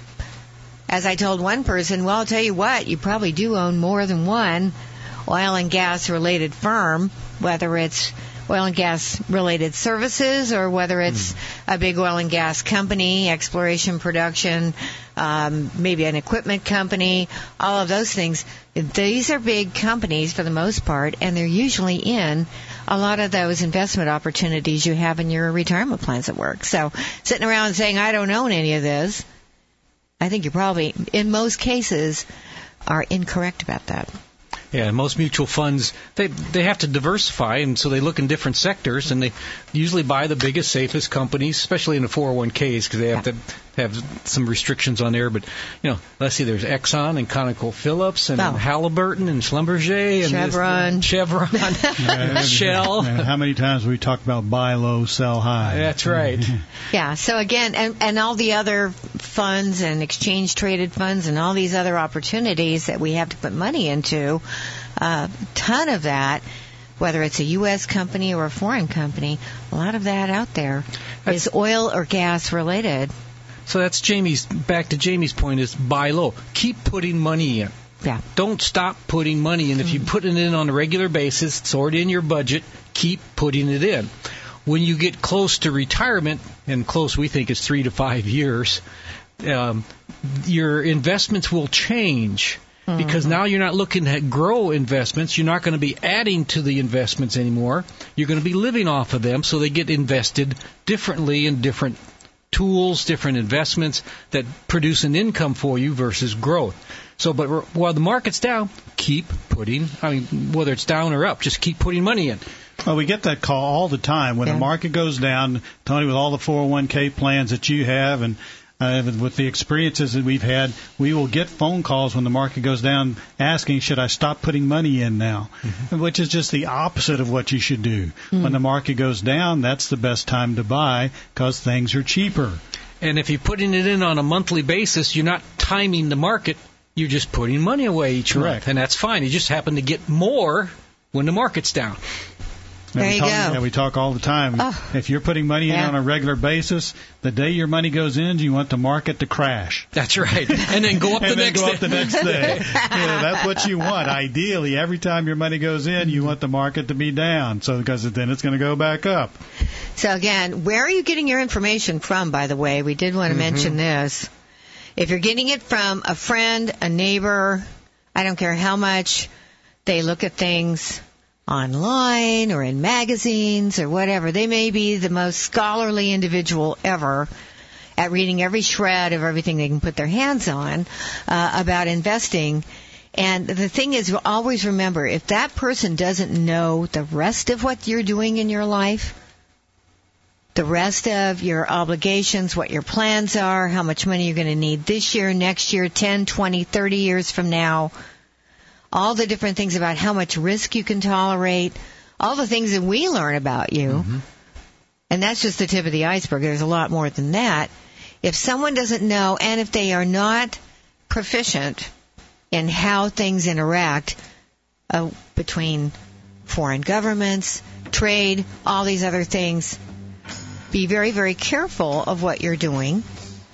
as I told one person, well, I'll tell you what, you probably do own more than one oil and gas related firm, whether it's oil and gas related services or whether it's mm. a big oil and gas company, exploration, production, um, maybe an equipment company, all of those things. These are big companies for the most part, and they're usually in a lot of those investment opportunities you have in your retirement plans at work. So sitting around saying, I don't own any of this, I think you probably, in most cases, are incorrect about that. Yeah, most mutual funds, they they have to diversify, and so they look in different sectors, and they usually buy the biggest, safest companies, especially in the four oh one k's, because they have yeah. to have some restrictions on there. But, you know, let's see, there's Exxon and ConocoPhillips and oh. Halliburton and Schlumberger and Chevron. This, Chevron, yeah, Shell. Yeah, how many times have we talked about buy low, sell high? That's right. Yeah, so again, and, and all the other funds and exchange-traded funds and all these other opportunities that we have to put money into, a uh, ton of that, whether it's a U S company or a foreign company, a lot of that out there that's, is oil or gas related. So that's Jamie's, back to Jamie's point, is buy low. Keep putting money in. Yeah. Don't stop putting money in. If you put it in on a regular basis, it's already in your budget, keep putting it in. When you get close to retirement, and close we think is three to five years, um, your investments will change. Because now you're not looking to grow investments. You're not going to be adding to the investments anymore. You're going to be living off of them, so they get invested differently in different tools, different investments that produce an income for you versus growth. So, but while the market's down, keep putting, I mean, whether it's down or up, just keep putting money in. Well, we get that call all the time. When yeah. the market goes down, Tony, with all the four oh one k plans that you have and Uh, with the experiences that we've had, we will get phone calls when the market goes down asking, should I stop putting money in now? Mm-hmm. Which is just the opposite of what you should do. Mm-hmm. When the market goes down, that's the best time to buy because things are cheaper. And if you're putting it in on a monthly basis, you're not timing the market. You're just putting money away each Correct. month. And that's fine. You just happen to get more when the market's down. There we you talk, go. Yeah, we talk all the time. Oh. If you're putting money in yeah. on a regular basis, the day your money goes in, you want the market to crash. That's right. And then go up the and then next go day. up the next day. Yeah, that's what you want. Ideally, every time your money goes in, you want the market to be down, so because then it's going to go back up. So again, where are you getting your information from, by the way? We did want to mm-hmm. mention this. If you're getting it from a friend, a neighbor, I don't care how much they look at things online or in magazines or whatever. They may be the most scholarly individual ever at reading every shred of everything they can put their hands on uh, about investing. And the thing is, always remember, if that person doesn't know the rest of what you're doing in your life, the rest of your obligations, what your plans are, how much money you're going to need this year, next year, ten, twenty, thirty years from now, all the different things about how much risk you can tolerate, all the things that we learn about you. Mm-hmm. And that's just the tip of the iceberg. There's a lot more than that. If someone doesn't know, and if they are not proficient in how things interact uh, between foreign governments, trade, all these other things, be very, very careful of what you're doing.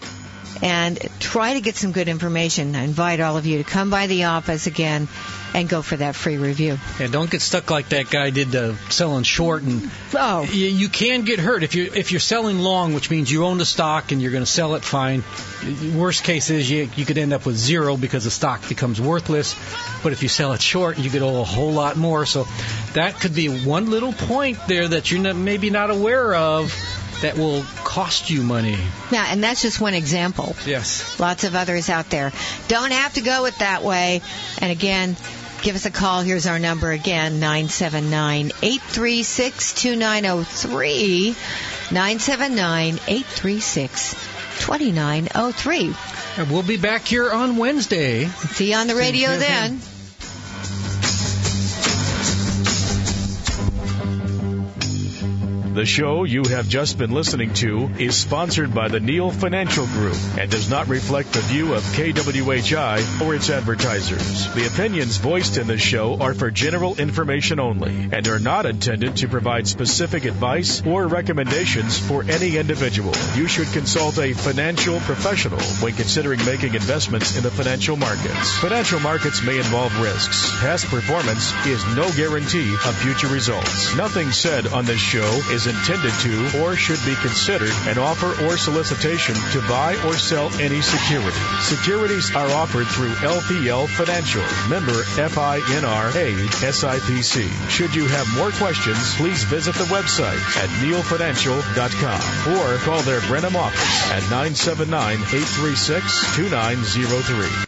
And try to get some good information. I invite all of you to come by the office again and go for that free review. And don't get stuck like that guy did uh, selling short. And oh. you, you can get hurt if you if you're selling long, which means you own the stock and you're going to sell it fine. Worst case is you you could end up with zero because the stock becomes worthless. But if you sell it short, you could owe a whole lot more. So that could be one little point there that you're not, maybe not aware of, that will cost you money. Yeah, and that's just one example. Yes. Lots of others out there. Don't have to go it that way. And again, give us a call. Here's our number again, nine seven nine, eight three six, two nine zero three, nine seven nine, eight three six, two nine zero three. And we'll be back here on Wednesday. See you on the radio then. The show you have just been listening to is sponsored by the Neal Financial Group and does not reflect the view of K W H I or its advertisers. The opinions voiced in this show are for general information only and are not intended to provide specific advice or recommendations for any individual. You should consult a financial professional when considering making investments in the financial markets. Financial markets may involve risks. Past performance is no guarantee of future results. Nothing said on this show is intended to or should be considered an offer or solicitation to buy or sell any security. Securities are offered through L P L Financial, member F I N R A S I P C. Should you have more questions, please visit the website at neal financial dot com or call their Brenham office at nine seven nine, eight three six, two nine zero three.